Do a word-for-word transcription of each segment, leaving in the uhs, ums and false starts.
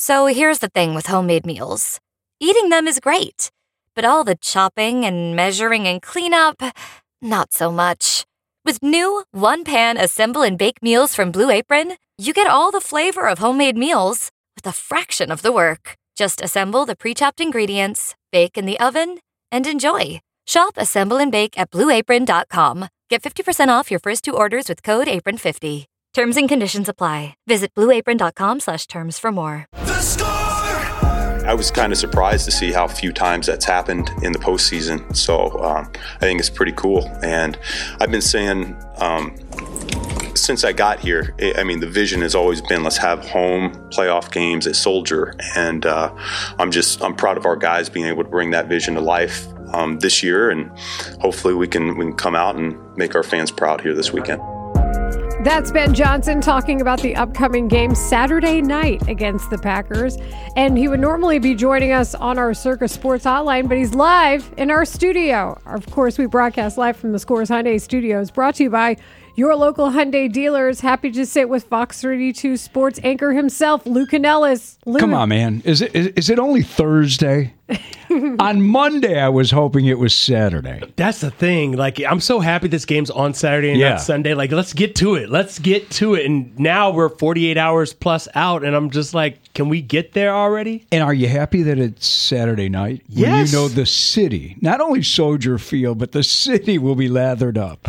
So here's the thing with homemade meals. Eating them is great, but all the chopping and measuring and cleanup, not so much. With new one-pan assemble and bake meals from Blue Apron, you get all the flavor of homemade meals with a fraction of the work. Just assemble the pre-chopped ingredients, bake in the oven, and enjoy. Shop, assemble, and bake at blue apron dot com. Get fifty percent off your first two orders with code apron fifty. Terms and conditions apply. Visit blue apron dot com slash terms for more. The Score! I was kind of surprised to see how few times that's happened in the postseason. So um, I think it's pretty cool. And I've been saying um, since I got here, I mean, the vision has always been let's have home playoff games at Soldier. And uh, I'm just I'm proud of our guys being able to bring that vision to life um, this year. And hopefully we can we can come out and make our fans proud here this weekend. That's Ben Johnson talking about the upcoming game Saturday night against the Packers. And he would normally be joining us on our Circa Sports Hotline, but he's live in our studio. Of course, we broadcast live from the Scores Hyundai Studios, brought to you by your local Hyundai dealers. Happy to sit with Fox thirty-two Sports anchor himself, Lou Canellis. Lou. Come on, man. Is it is, is it only Thursday? On Monday, I was hoping it was Saturday. That's the thing. Like, I'm so happy this game's on Saturday and Yeah. not Sunday. Like, let's get to it. Let's get to it. And now we're forty-eight hours plus out, and I'm just like, can we get there already? And are you happy that it's Saturday night? When Yes. you know the city, not only Soldier Field, but the city will be lathered up.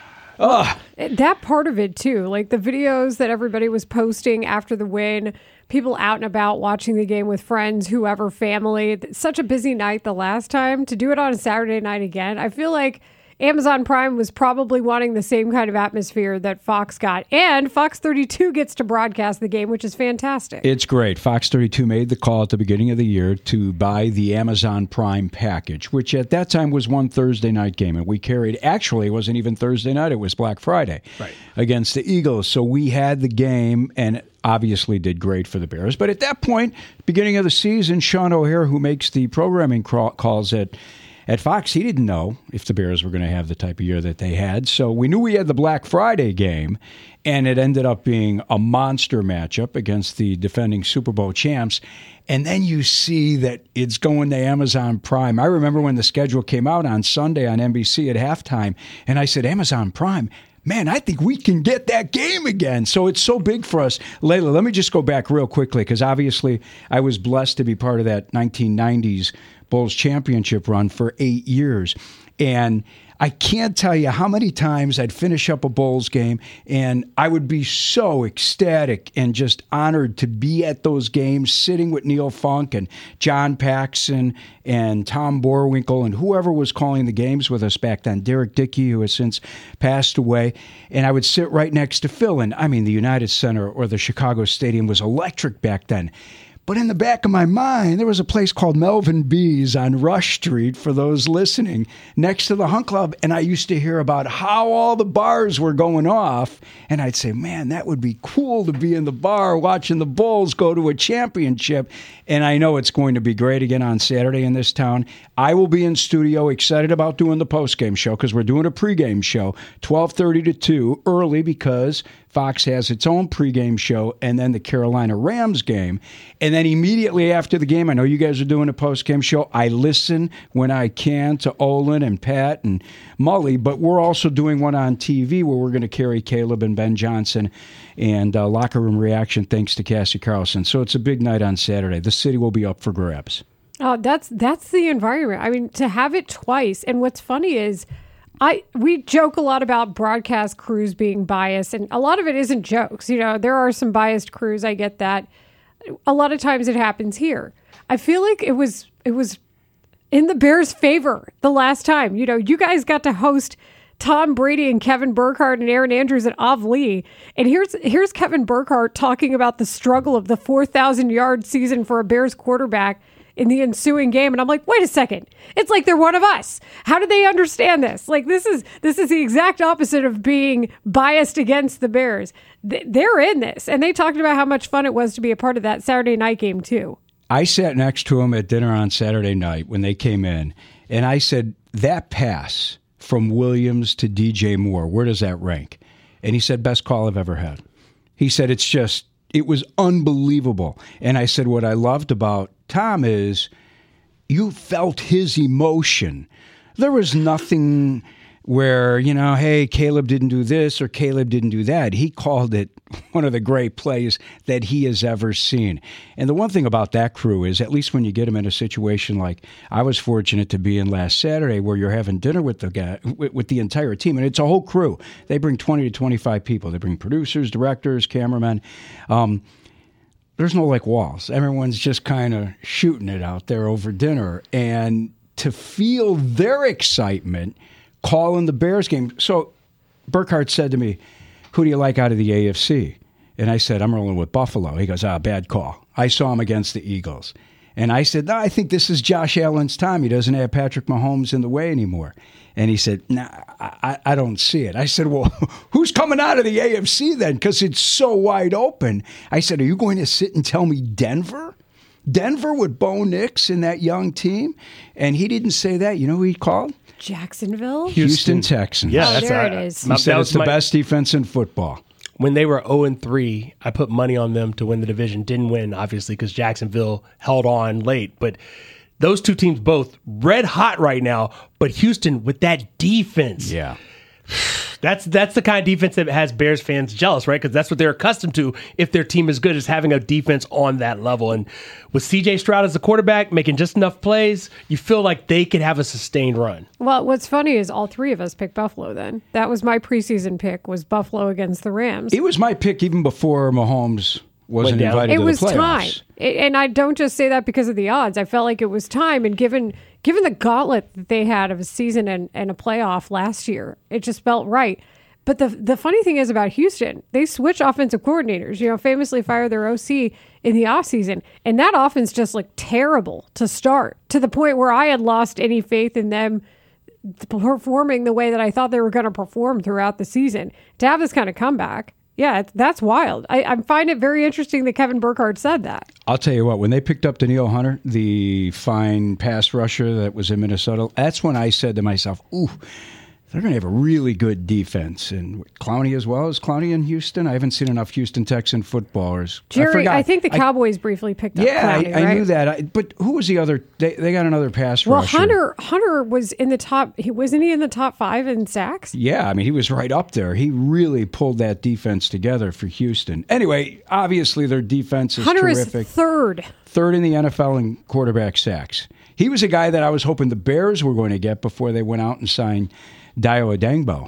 Oh, That part of it, too. Like the videos that everybody was posting after the win, people out and about watching the game with friends, whoever, family. Such a busy night the last time. To do it on a Saturday night again, I feel like Amazon Prime was probably wanting the same kind of atmosphere that Fox got. And Fox thirty-two gets to broadcast the game, which is fantastic. it's great. Fox thirty-two made the call at the beginning of the year to buy the Amazon Prime package, which at that time was one Thursday night game. And we carried, actually, it wasn't even Thursday night, it was Black Friday Right. against the Eagles. So we had the game and obviously did great for the Bears. But at that point, beginning of the season, Sean O'Hare, who makes the programming craw- calls at At Fox, he didn't know if the Bears were going to have the type of year that they had. So we knew we had the Black Friday game, and it ended up being a monster matchup against the defending Super Bowl champs. And then you see that it's going to Amazon Prime. I remember when the schedule came out on Sunday on N B C at halftime, and I said, Amazon Prime, man, I think we can get that game again. So it's so big for us. Layla, let me just go back real quickly, because obviously I was blessed to be part of that nineteen nineties Bulls championship run for eight years. And I can't tell you how many times I'd finish up a Bulls game and I would be so ecstatic and just honored to be at those games, sitting with Neil Funk and John Paxson and Tom Borwinkle and whoever was calling the games with us back then, Derek Dickey, who has since passed away. And I would sit right next to Phil. And I mean, the United Center or the Chicago Stadium was electric back then. But in the back of my mind, there was a place called Melvin B's on Rush Street, for those listening, next to the Hunt Club. And I used to hear about how all the bars were going off. And I'd say, man, that would be cool to be in the bar watching the Bulls go to a championship. And I know it's going to be great again on Saturday in this town. I will be in studio, excited about doing the postgame show, because we're doing a pregame show, twelve thirty to two, early, because Fox has its own pregame show, and then the Carolina Rams game. And then immediately after the game, I know you guys are doing a postgame show. I listen when I can to Olin and Pat and Mully, but we're also doing one on T V where we're going to carry Caleb and Ben Johnson and uh, Locker Room Reaction, thanks to Cassie Carlson. So it's a big night on Saturday. The city will be up for grabs. Oh, that's that's the environment. I mean, to have it twice. And what's funny is I we joke a lot about broadcast crews being biased, and a lot of it isn't jokes. You know, there are some biased crews. I get that. A lot of times it happens here. I feel like it was it was in the Bears' favor the last time. You know, you guys got to host Tom Brady and Kevin Burkhardt and Aaron Andrews at Av Lee. And here's here's Kevin Burkhardt talking about the struggle of the four thousand yard season for a Bears quarterback in the ensuing game. And I'm like, wait a second. It's like they're one of us. How did they understand this? Like, this is this is the exact opposite of being biased against the Bears. They're in this. And they talked about how much fun it was to be a part of that Saturday night game, too. I sat next to him at dinner on Saturday night when they came in, and I said, that pass from Williams to D J Moore, where does that rank? And he said, best call I've ever had. He said, it's just, It was unbelievable. And I said, what I loved about Tom is you felt his emotion. There was nothing where, you know, hey, Caleb didn't do this or Caleb didn't do that. He called it one of the great plays that he has ever seen. And the one thing about that crew is, at least when you get them in a situation like I was fortunate to be in last Saturday, where you're having dinner with the guy, with, with the entire team, and it's a whole crew. They bring twenty to twenty-five people. They bring producers, directors, cameramen. Um, there's no like walls. Everyone's just kind of shooting it out there over dinner. And to feel their excitement calling the Bears game. So Burkhardt said to me, who do you like out of the A F C? And I said, I'm rolling with Buffalo. He goes, ah, bad call. I saw him against the Eagles. And I said, no, I think this is Josh Allen's time. He doesn't have Patrick Mahomes in the way anymore. And he said, nah, I, I don't see it. I said, well, who's coming out of the A F C then? Because it's so wide open. I said, are you going to sit and tell me Denver? Denver with Bo Nix and that young team? And he didn't say that. You know who he called? Jacksonville? Houston, Houston Texans. Yeah, oh, that's there uh, it is. He said it's the my, best defense in football. When they were oh and three, I put money on them to win the division. Didn't win, obviously, because Jacksonville held on late. But those two teams both red hot right now. But Houston with that defense. Yeah. That's that's the kind of defense that has Bears fans jealous, right? Because that's what they're accustomed to if their team is good, is having a defense on that level. And with C J Stroud as the quarterback, making just enough plays, you feel like they could have a sustained run. Well, what's funny is all three of us picked Buffalo then. That was my preseason pick, was Buffalo against the Rams. It was my pick even before Mahomes wasn't invited it to was the playoffs. Time. It, and I don't just say that because of the odds. I felt like it was time. And given given the gauntlet that they had of a season and, and a playoff last year, it just felt right. But the the funny thing is about Houston, they switch offensive coordinators, you know, famously fired their O C in the offseason. And that offense just looked terrible to start, to the point where I had lost any faith in them performing the way that I thought they were going to perform throughout the season. To have this kind of comeback, yeah, that's wild. I, I find it very interesting that Kevin Burkhardt said that. I'll tell you what, when they picked up Danielle Hunter, the fine pass rusher that was in Minnesota, that's when I said to myself, ooh, they're going to have a really good defense. And Clowney as well. Is Clowney in Houston? I haven't seen enough Houston Texan footballers. Jerry, I, I think the Cowboys I, briefly picked up yeah, Clowney, I, I right? knew that. I, but who was the other? They, they got another pass well, rusher. Well, Hunter Hunter was in the top. He wasn't he in the top five in sacks? Yeah, I mean, he was right up there. He really pulled that defense together for Houston. Anyway, obviously their defense is Hunter terrific. is third. Third in the N F L in quarterback sacks. He was a guy that I was hoping the Bears were going to get before they went out and signed Dio Adangbo.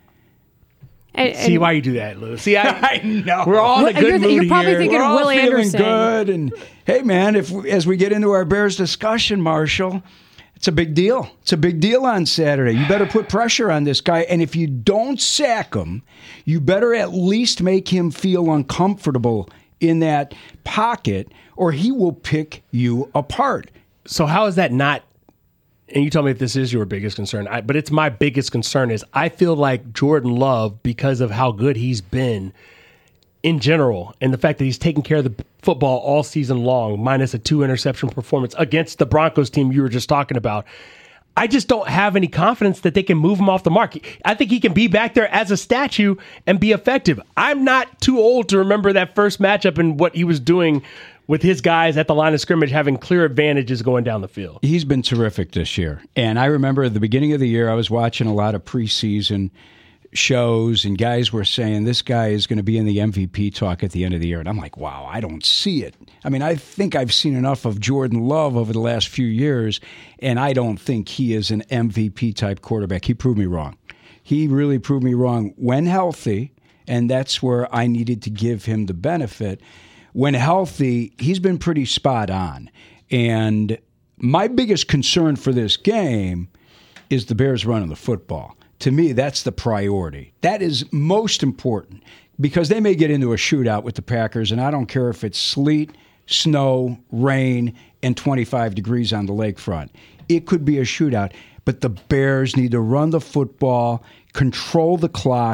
And, See and, why you do that, Lou. See, I, I know. We're all in a good you're, mood you're probably here. thinking We're of all Will feeling Anderson. good. And hey, man, if as we get into our Bears discussion, Marshall, it's a big deal. It's a big deal on Saturday. You better put pressure on this guy. And if you don't sack him, you better at least make him feel uncomfortable in that pocket, or he will pick you apart. So how is that not? And you tell me if this is your biggest concern, I, but it's my biggest concern is I feel like Jordan Love, because of how good he's been in general, and the fact that he's taken care of the football all season long, minus a two interception performance against the Broncos team you were just talking about, I just don't have any confidence that they can move him off the mark. I think he can be back there as a statue and be effective. I'm not too old to remember that first matchup and what he was doing with his guys at the line of scrimmage having clear advantages going down the field. He's been terrific this year. And I remember at the beginning of the year, I was watching a lot of preseason shows, and guys were saying this guy is going to be in the M V P talk at the end of the year. And I'm like, wow, I don't see it. I mean, I think I've seen enough of Jordan Love over the last few years, and I don't think he is an M V P-type quarterback. He proved me wrong. He really proved me wrong when healthy, and that's where I needed to give him the benefit. When healthy, he's been pretty spot on. And my biggest concern for this game is the Bears running the football. To me, that's the priority. That is most important because they may get into a shootout with the Packers, and I don't care if it's sleet, snow, rain, and twenty-five degrees on the lakefront. It could be a shootout, but the Bears need to run the football, control the clock,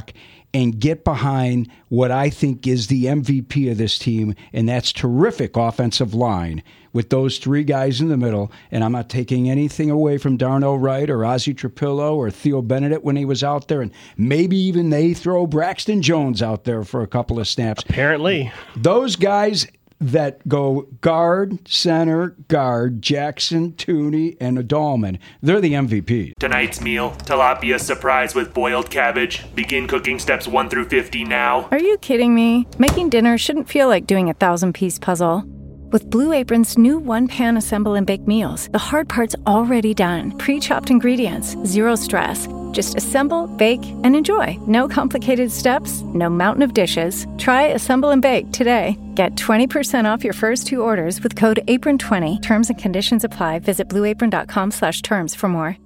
and get behind what I think is the M V P of this team, and that's terrific offensive line with those three guys in the middle. And I'm not taking anything away from Darnell Wright or Ozzie Trapillo or Theo Benedict when he was out there, and maybe even they throw Braxton Jones out there for a couple of snaps. Apparently. Those guys that go guard, center, guard, Jackson, Tooney, and Adalman, they're the M V Ps. Tonight's meal, tilapia surprise with boiled cabbage. Begin cooking steps one through fifty now. Are you kidding me? Making dinner shouldn't feel like doing a thousand-piece puzzle. With Blue Apron's new one-pan assemble and bake meals, the hard part's already done. Pre-chopped ingredients, zero stress. Just assemble, bake, and enjoy. No complicated steps, no mountain of dishes. Try Assemble and Bake today. Get twenty percent off your first two orders with code apron twenty. Terms and conditions apply. Visit blueapron.com slash terms for more.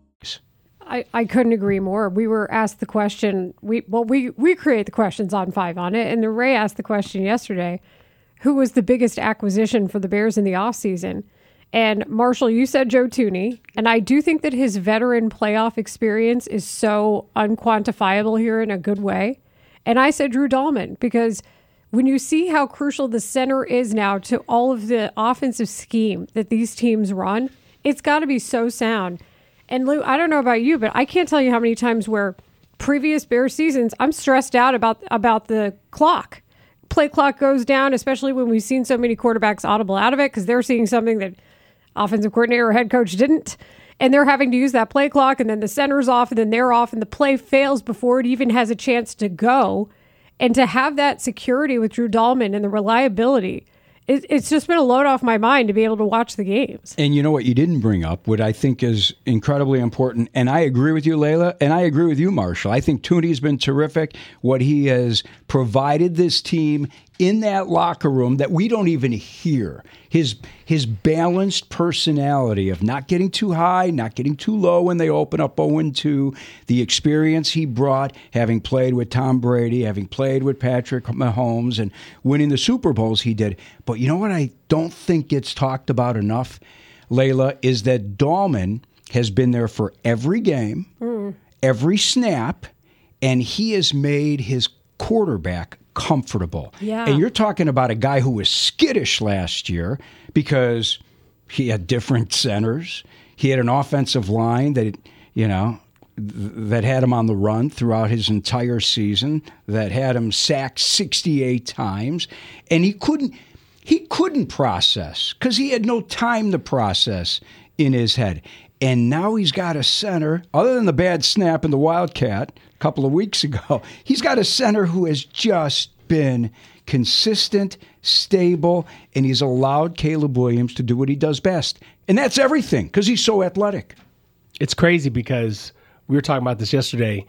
I, I couldn't agree more. We were asked the question, we well, we, we create the questions on Five on It, and the Ray asked the question yesterday, who was the biggest acquisition for the Bears in the offseason? And Marshall, you said Joe Tooney, and I do think that his veteran playoff experience is so unquantifiable here in a good way. And I said Drew Dalman, because when you see how crucial the center is now to all of the offensive scheme that these teams run, it's got to be so sound. And Lou, I don't know about you, but I can't tell you how many times where previous Bears seasons, I'm stressed out about about the clock. Play clock goes down, especially when we've seen so many quarterbacks audible out of it because they're seeing something that offensive coordinator or head coach didn't, and they're having to use that play clock, and then the center's off, and then they're off, and the play fails before it even has a chance to go. And to have that security with Drew Dalman and the reliability, it, it's just been a load off my mind to be able to watch the games. And you know what you didn't bring up, what I think is incredibly important, and I agree with you, Layla, and I agree with you, Marshall. I think Tooney's been terrific. What he has provided this team in that locker room that we don't even hear. His his balanced personality of not getting too high, not getting too low when they open up oh and two, the experience he brought, having played with Tom Brady, having played with Patrick Mahomes, and winning the Super Bowls he did. But you know what I don't think gets talked about enough, Layla, is that Dalman has been there for every game, mm. every snap, and he has made his quarterback comfortable. Yeah. And you're talking about a guy who was skittish last year because he had different centers. He had an offensive line that, you know, th- that had him on the run throughout his entire season, that had him sacked sixty-eight times, and he couldn't he couldn't process because he had no time to process in his head. And now he's got a center, other than the bad snap in the Wildcat a couple of weeks ago, he's got a center who has just been consistent, stable, and he's allowed Caleb Williams to do what he does best. And that's everything because he's so athletic. It's crazy because we were talking about this yesterday.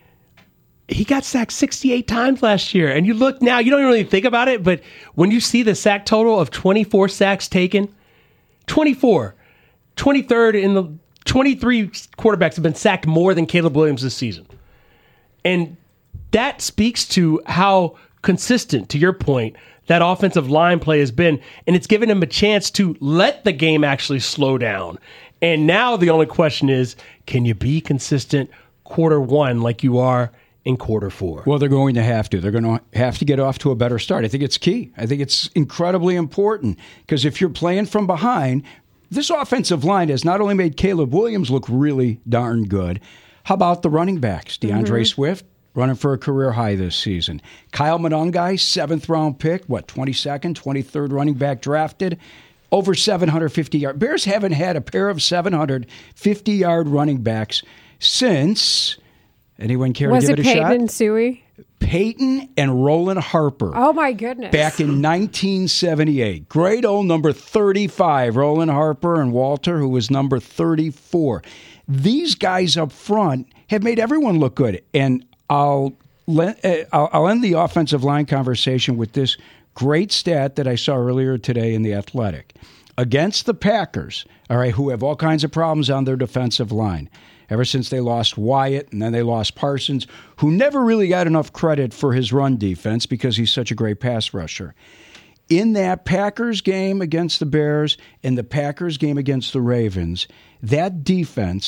He got sacked sixty-eight times last year. And you look now, you don't really think about it, but when you see the sack total of twenty-four sacks taken, twenty-four, twenty-third in the twenty-three quarterbacks have been sacked more than Caleb Williams this season. And that speaks to how consistent, to your point, that offensive line play has been. And it's given him a chance to let the game actually slow down. And now the only question is, can you be consistent quarter one like you are in quarter four? Well, they're going to have to. They're going to have to get off to a better start. I think it's key. I think it's incredibly important because if you're playing from behind, this offensive line has not only made Caleb Williams look really darn good. How about the running backs? DeAndre mm-hmm. Swift running for a career high this season. Kyle Monangai, seventh round pick, what, twenty-second, twenty-third running back drafted, over seven hundred fifty yards. Bears haven't had a pair of seven hundred fifty yard running backs since, anyone care Was to give it it a Peyton shot? and Suey? Peyton and Roland Harper. Oh, my goodness. Back in nineteen seventy-eight. Great old number thirty-five, Roland Harper and Walter, who was number thirty-four. These guys up front have made everyone look good. And I'll, I'll, I'll end the offensive line conversation with this great stat that I saw earlier today in The Athletic. Against the Packers, all right, who have all kinds of problems on their defensive line, ever since they lost Wyatt and then they lost Parsons, who never really got enough credit for his run defense because he's such a great pass rusher. In that Packers game against the Bears and the Packers game against the Ravens, that defense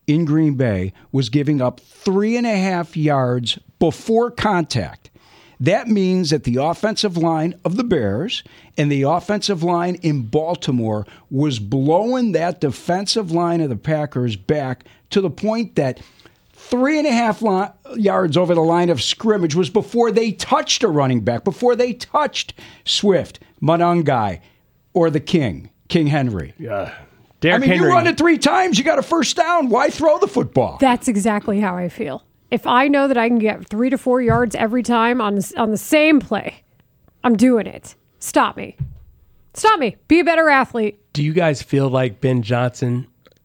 in Green Bay was giving up three and a half yards before contact. That means that the offensive line of the Bears and the offensive line in Baltimore was blowing that defensive line of the Packers back to the point that three and a half li- yards over the line of scrimmage was before they touched a running back, before they touched Swift, Monangai, or the King, King Henry. Yeah. Derrick I mean, Henry. You run it three times, you got a first down. Why throw the football? That's exactly how I feel. If I know that I can get three to four yards every time on the, on the same play, I'm doing it. Stop me. Stop me. Be a better athlete. Do you guys feel like Ben Johnson?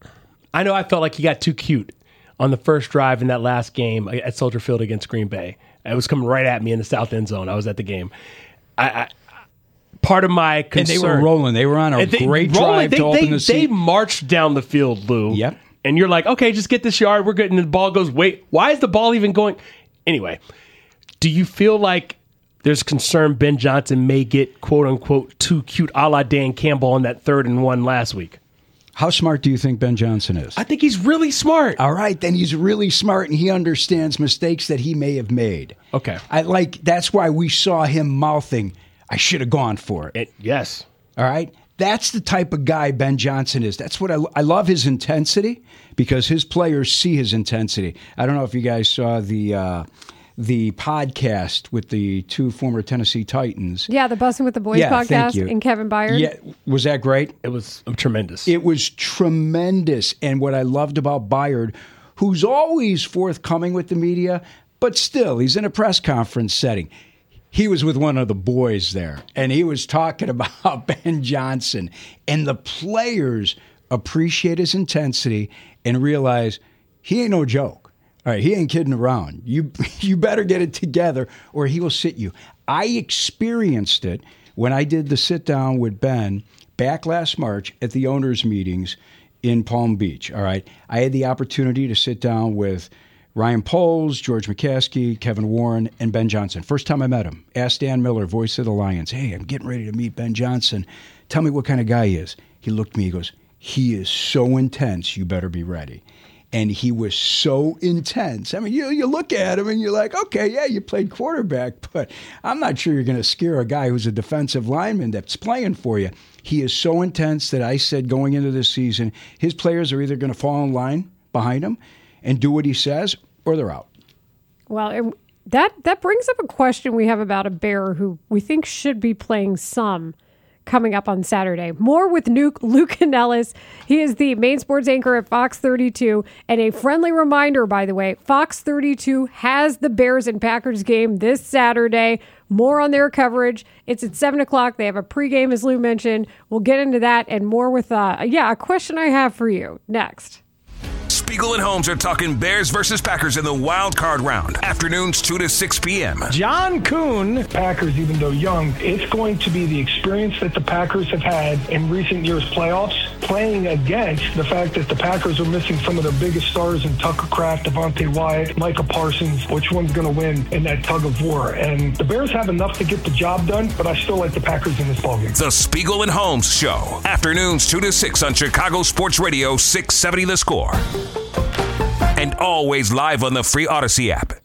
I know I felt like he got too cute on the first drive in that last game at Soldier Field against Green Bay. It was coming right at me in the south end zone. I was at the game. I, I part of my concern. And they were rolling. They were on a they, great rolling, drive they, to open they, the season. They marched down the field, Lou. Yep. And you're like, okay, just get this yard. We're good. And the ball goes, wait, why is the ball even going? Anyway, do you feel like there's concern Ben Johnson may get, quote unquote, too cute a la Dan Campbell on that third and one last week? How smart do you think Ben Johnson is? I think he's really smart. All right, then he's really smart, and he understands mistakes that he may have made. Okay. I like that's why we saw him mouthing, I should have gone for it. it. Yes. All right? That's the type of guy Ben Johnson is. That's what I, I love his intensity because his players see his intensity. I don't know if you guys saw the uh, the podcast with the two former Tennessee Titans. Yeah, the Bussin' with the Boys yeah, podcast and Kevin Byard. Yeah, was that great? It was tremendous. It was tremendous. And what I loved about Byard, who's always forthcoming with the media, but still, he's in a press conference setting. He was with one of the boys there, and he was talking about Ben Johnson. And the players appreciate his intensity and realize he ain't no joke. All right, he ain't kidding around. You you better get it together or he will sit you. I experienced it when I did the sit-down with Ben back last March at the owners' meetings in Palm Beach. All right, I had the opportunity to sit down with Ryan Poles, George McCaskey, Kevin Warren, and Ben Johnson. First time I met him. Asked Dan Miller, voice of the Lions, hey, I'm getting ready to meet Ben Johnson. Tell me what kind of guy he is. He looked at me, he goes, he is so intense, you better be ready. And he was so intense. I mean, you you look at him and you're like, okay, yeah, you played quarterback, but I'm not sure you're going to scare a guy who's a defensive lineman that's playing for you. He is so intense that I said going into this season, his players are either going to fall in line behind him and do what he says, or they're out. Well, it, that that brings up a question we have about a Bear who we think should be playing some coming up on Saturday. More with Luke, Luke Canellis. He is the main sports anchor at Fox thirty-two. And a friendly reminder, by the way, Fox thirty-two has the Bears and Packers game this Saturday. More on their coverage. It's at seven o'clock. They have a pregame, as Lou mentioned. We'll get into that and more with, uh, yeah, a question I have for you next. Spiegel and Holmes are talking Bears versus Packers in the wild card round. Afternoons two to six p.m. John Kuhn. Packers, even though young, it's going to be the experience that the Packers have had in recent years' playoffs, playing against the fact that the Packers are missing some of their biggest stars in Tucker Kraft, Devontae Wyatt, Micah Parsons. Which one's going to win in that tug of war? And the Bears have enough to get the job done, but I still like the Packers in this ballgame. The Spiegel and Holmes Show. Afternoons two to six on Chicago Sports Radio six seventy The Score. And always live on the free Odyssey app.